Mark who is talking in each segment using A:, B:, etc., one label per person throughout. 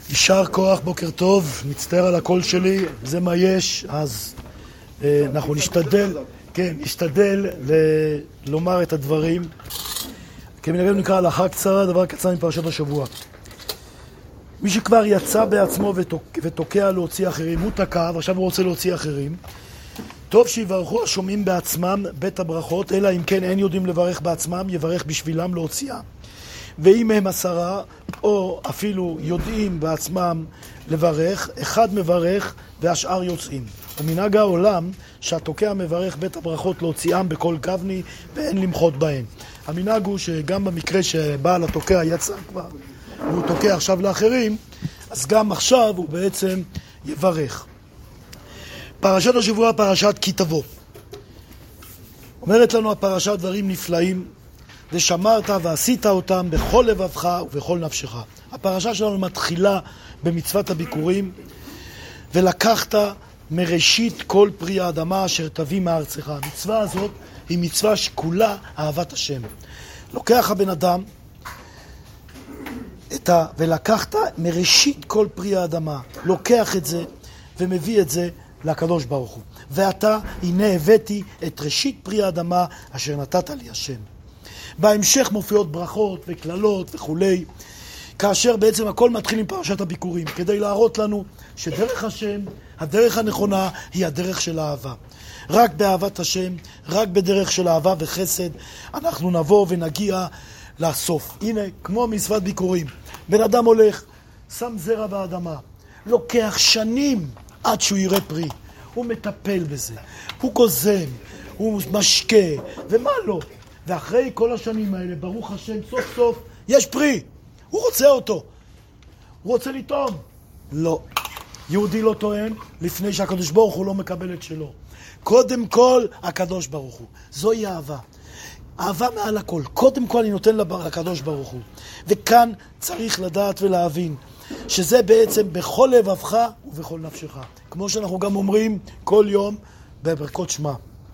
A: יישר כוח, בוקר טוב, מצטער על הקול שלי, זה מה יש, אז אנחנו נשתדל לומר את הדברים. כמנהגנו נקרא הלכה קצרה, דבר קצר מפרשת השבוע. מי שכבר יצא בעצמו ותוקע להוציא אחרים, הוא תקע ועכשיו הוא רוצה להוציא אחרים, טוב שיברכו השומעים בעצמם בית הברכות, אלא אם כן אין יודעים לברך בעצמם, יברך בשבילם להוציאה. ואם הם 10 או אפילו יודעים בעצמם לברך, אחד מברך והשאר יוצאים. ומנהג העולם שהתוקע מברך בית הברכות להוציאם בכל כבני ואין למחות בהם. המנהג הוא שגם במקרה שבעל התוקע יצא כבר והוא תוקע עכשיו לאחרים, אז גם עכשיו הוא בעצם יברך. פרשת השבוע, פרשת כי תבוא. אומרת לנו הפרשה דברים נפלאים, ושמרת ועשית אותם בכל לבבך ובכל נפשך. הפרשה שלנו מתחילה במצוות הביקורים, ולקחת מראשית כל פרי האדמה אשר תביא מארצך. המצווה הזאת היא מצווה שכולה אהבת השם. לוקח הבן אדם ולקחת מראשית כל פרי האדמה, לוקח את זה ומביא את זה לקדוש ברוך הוא. ואתה, הנה הבאתי את ראשית פרי האדמה אשר נתת לי השם. בהמשך מופיעות ברכות וכללות וכולי, כאשר בעצם הכל מתחיל עם פרשת הביקורים, כדי להראות לנו שדרך השם, הדרך הנכונה, היא הדרך של אהבה. רק באהבת השם, רק בדרך של אהבה וחסד, אנחנו נבוא ונגיע לסוף. הנה, כמו מצוות ביקורים, בן אדם הולך, שם זרע באדמה, לוקח שנים עד שהוא יראה פרי. הוא מטפל בזה, הוא גוזם, הוא משקה, ומה לא? ואחרי כל השנים האלה, ברוך השם, סוף סוף, יש פרי. הוא רוצה אותו. הוא רוצה לטעום. לא. יהודי לא טועם לפני שהקדוש ברוך הוא לא מקבל את שלו. קודם כל, הקדוש ברוך הוא. זוהי אהבה. אהבה מעל הכל. קודם כל אני נותן לקדוש ברוך הוא. וכאן צריך לדעת ולהבין שזה בעצם בכל לבבך ובכל נפשך. כמו שאנחנו גם אומרים כל יום בברכות שמע.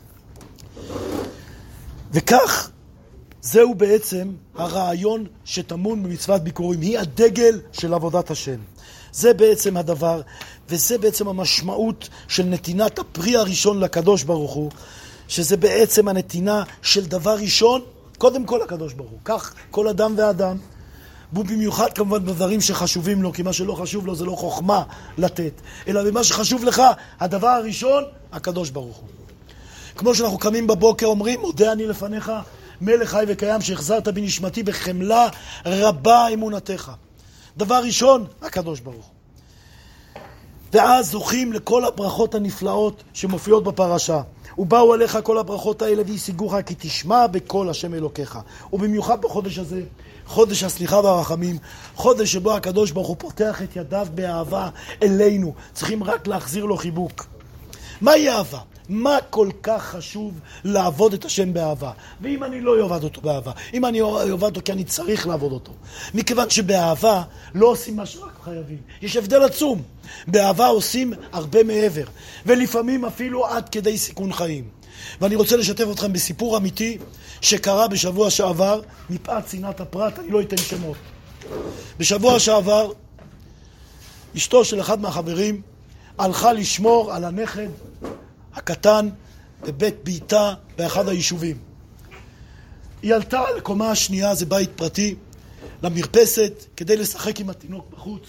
A: וכך, זהו בעצם הרעיון שטמון במצוות ביקורים. היא הדגל של עבודת השם. זה בעצם הדבר, וזה בעצם המשמעות של נתינת הפרי הראשון לקדוש ברוך הוא, שזה בעצם הנתינה של דבר ראשון, קודם כל לקדוש ברוך הוא. כך כל אדם ואדם, במיוחד כמובן בדברים שחשובים לו, כי מה שלא חשוב לו זה לא חוכמה לתת, אלא במה שחשוב לך, הדבר הראשון, הקדוש ברוך הוא. כמו שאנחנו קמים בבוקר אומרים, מודה אני לפניך, מלך חי וקיים שהחזרת בנשמתי בחמלה רבה אמונתך. דבר ראשון, הקדוש ברוך הוא. ואז זוכים לכל הברכות הנפלאות שמופיעות בפרשה. ובאו עליך כל הברכות האלה והשיגוך כי תשמע בקול השם אלוקיך. ובמיוחד בחודש הזה, חודש הסליחה והרחמים, חודש שבו הקדוש ברוך הוא פותח את ידיו באהבה אלינו. צריכים רק להחזיר לו חיבוק. מהי אהבה? מה כל כך חשוב לעבוד את השם באהבה? ואם אני לא אעבוד אותו באהבה, אם אני אעבוד אותו כי אני צריך לעבוד אותו, מכיוון שבאהבה לא עושים מה שרק חייבים. יש הבדל עצום. באהבה עושים הרבה מעבר, ולפעמים אפילו עד כדי סיכון חיים. ואני רוצה לשתף אתכם בסיפור אמיתי שקרה בשבוע שעבר, מפאת צנעת הפרט, אני לא אתן שמות. בשבוע שעבר, אשתו של אחד מהחברים הלכה לשמור על הנכד הקטן בבית ביתה באחד היישובים. היא עלתה לקומה השנייה, זה בית פרטי, למרפסת כדי לשחק עם התינוק בחוץ.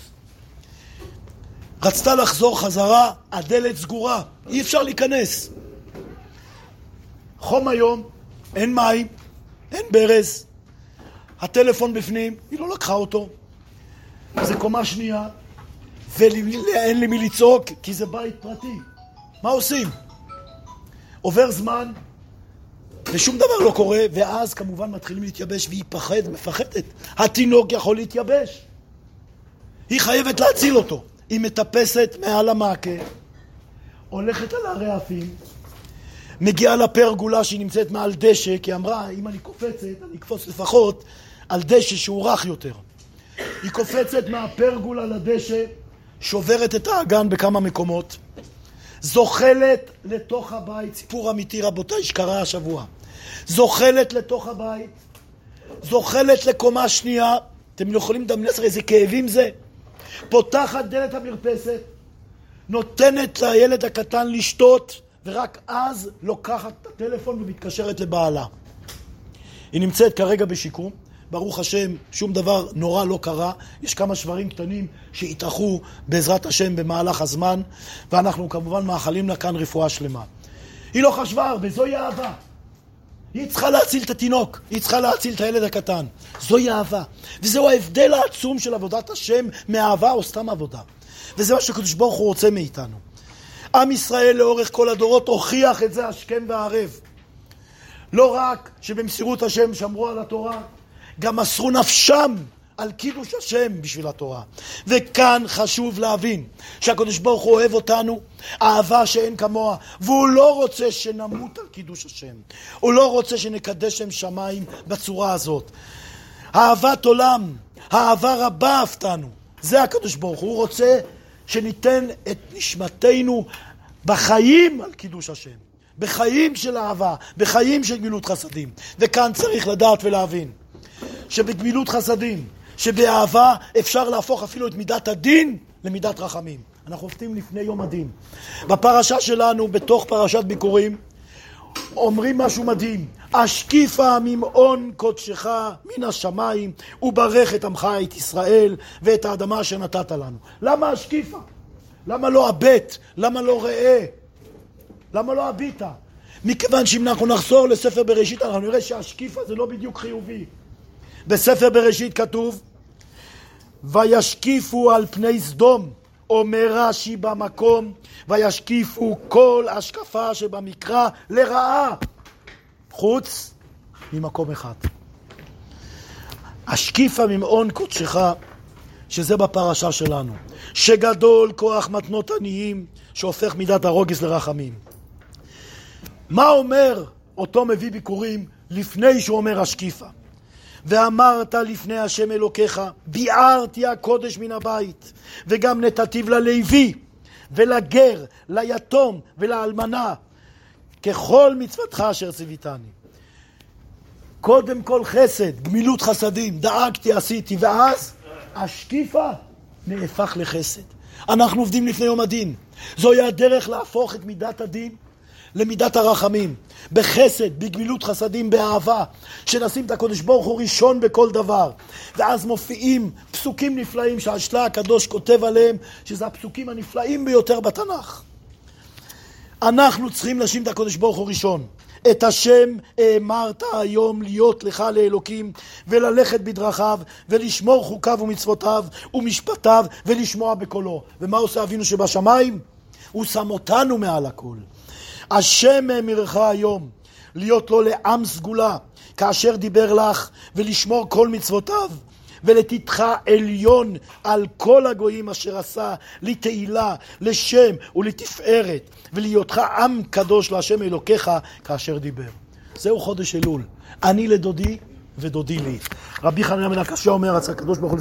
A: רצתה לחזור חזרה, הדלת סגורה, אי אפשר להיכנס. חום היום, אין מים, אין ברז, הטלפון בפנים, היא לא לקחה אותו. זה קומה שנייה, ואין לי מי לצעוק כי זה בית פרטי. מה עושים? עובר זמן ושום דבר לא קורה, ואז כמובן מתחילים להתייבש, והיא מפחדת. התינוק יכול להתייבש. היא חייבת להציל אותו. היא מטפסת מעל המעקה, הולכת על הרעפים, מגיעה לפרגולה שהיא נמצאת מעל דשא, כי אמרה, אם אני קופצת, אני אקפוץ לפחות על דשא שהוא רך יותר. היא קופצת מהפרגולה לדשא, שוברת את האגן בכמה מקומות, זוחלת לתוך הבית, סיפור אמיתי רבותיי שקרה השבוע, זוחלת לתוך הבית, זוחלת לקומה שנייה, אתם יכולים לדמיין איזה כאבים זה? פותחת דלת המרפסת, נותנת לילד הקטן לשתות, ורק אז לוקחת את הטלפון ומתקשרת לבעלה. היא נמצאת כרגע בשיקום, ברוך השם, שום דבר נורא לא קרה, יש כמה שברים קטנים שהתאחו בעזרת השם במהלך הזמן, ואנחנו כמובן מאחלים לה כאן רפואה שלמה. היא לא חשבה הרבה, זוהי אהבה. היא צריכה להציל את התינוק, היא צריכה להציל את הילד הקטן. זוהי אהבה. וזהו ההבדל העצום של עבודת השם מאהבה או סתם עבודה. וזה מה שקדוש ברוך הוא רוצה מאיתנו. עם ישראל לאורך כל הדורות הוכיח את זה השכם והערב. לא רק שבמסירות השם שמרו על התורה, גם מסרו נפשם על קידוש השם בשביל התורה. וכאן חשוב להבין שהקדוש ברוך הוא אוהב אותנו, אהבה שאין כמוה, והוא לא רוצה שנמות על קידוש השם. הוא לא רוצה שנקדש שם שמיים בצורה הזאת. אהבת עולם, אהבה רבה אהבתנו. זה הקדוש ברוך הוא. הוא רוצה שניתן את נשמתנו בחיים על קידוש השם. בחיים של אהבה, בחיים של גמילות חסדים. וכאן צריך לדעת ולהבין שבגמילות חסדים, שבאהבה אפשר להפוך אפילו את מידת הדין למידת רחמים. אנחנו עובדים לפני יום הדין. בפרשה שלנו, בתוך פרשת ביקורים, אומרים משהו מדהים. השקיפה ממעון קודשך מן השמיים, וברך את עמך את ישראל ואת האדמה אשר נתת לנו. למה השקיפה? למה לא הבט? למה לא ראה? למה לא הביטה? מכיוון שאם אנחנו נחזור לספר בראשית, אנחנו נראה שהשקיפה זה לא בדיוק חיובי. בספר בראשית כתוב, וישקיפו על פני סדום, אומר רש"י במקום, וישקיפו כל השקפה שבמקרא לרעה, חוץ ממקום אחד. השקיפה ממעון קודשך, שזה בפרשה שלנו, שגדול כוח מתנות עניים, שהופך מידת הרוגז לרחמים. מה אומר אותו מביא ביקורים לפני שהוא אומר השקיפה? ואמרת לפני השם אלוקיך, ביערתי הקודש מן הבית, וגם נתתיו ללוי, ולגר, ליתום ולאלמנה, ככל מצוותך אשר ציוויתני. קודם כל חסד, גמילות חסדים, דאגתי, עשיתי, ואז השקיפה נהפך לחסד. אנחנו עובדים לפני יום הדין. זוהי הדרך להפוך את מידת הדין למידת הרחמים, בחסד, בגמילות חסדים, באהבה, שנשים את הקדוש ברוך הוא ראשון בכל דבר. ואז מופיעים פסוקים נפלאים שהשלה הקדוש כותב עליהם, שזה הפסוקים הנפלאים ביותר בתנ"ך. אנחנו צריכים לשים את הקדוש ברוך הוא ראשון. את השם אמרת היום להיות לך לאלוקים, וללכת בדרכיו, ולשמור חוקיו ומצוותיו ומשפטיו, ולשמוע בקולו. ומה עושה אבינו שבשמיים? הוא שם אותנו מעל הכל. השם אמירך היום להיות לו לעם סגולה, כאשר דיבר לך, ולשמור כל מצוותיו, ולתתך עליון על כל הגויים אשר עשה, לתהילה, לשם ולתפארת, ולהיותך עם קדוש להשם אלוקיך כאשר דיבר. זהו חודש אלול. אני לדודי ודודי לי. רבי חנניה בן עקשיא אומר, הקדוש ברוך הוא